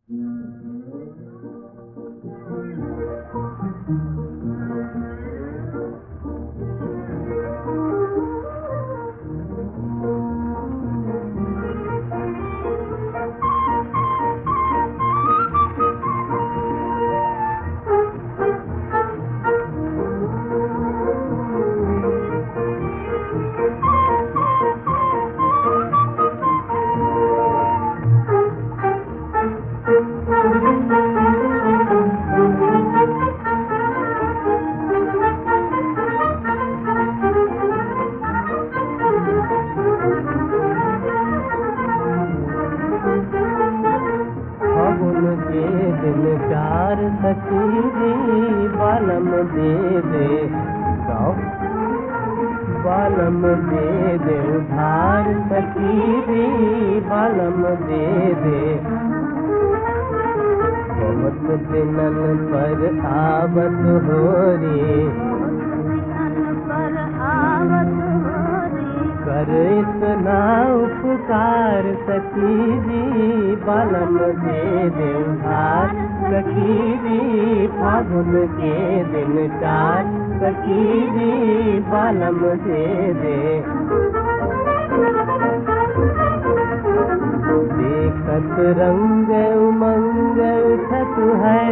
चार सखीरी बालम दे दे बालम दे दे उधार सखीरी बालम दे दे। बहुत दिनन पर आवत हो रे कर इतना उपकार सखीरी बालम दे दे उधार सखीरी फागुन के दिन चार सखीरी बालम दे दे। देखत रंग उमंग उठत है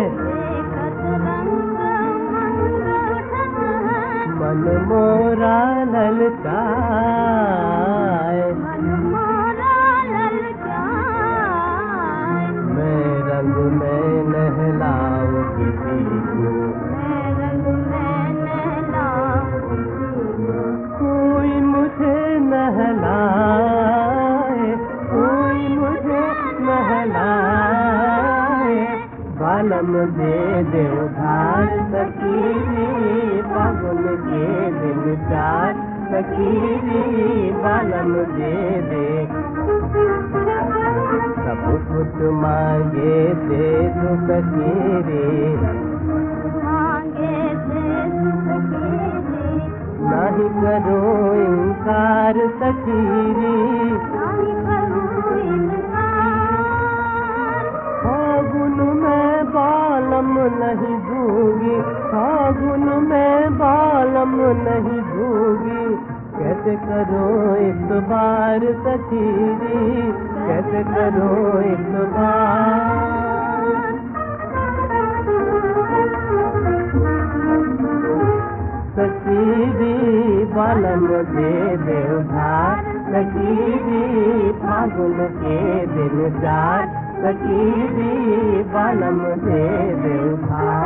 मन मोरा ललचाए मैं रंग में नहलाऊं किसी को कोई मुझे नहलाए कोई मुझे नहलाए बालम दे दे उधार सखीरी फागुन के दिन चार सखीरी बालम दे दे। सब कुछ मांगे दे दो सखीरी नहीं करो इनकार सखीरी फागुन में बालम नहीं दूंगी फागुन में बालम नहीं दूंगी कैसे करो इस बार सखीरी कैसे करो इस बार। सखीरी बालम दे दे उधार सखीरी फागुन के दिन चार सखीरी बालम दे दे उधार।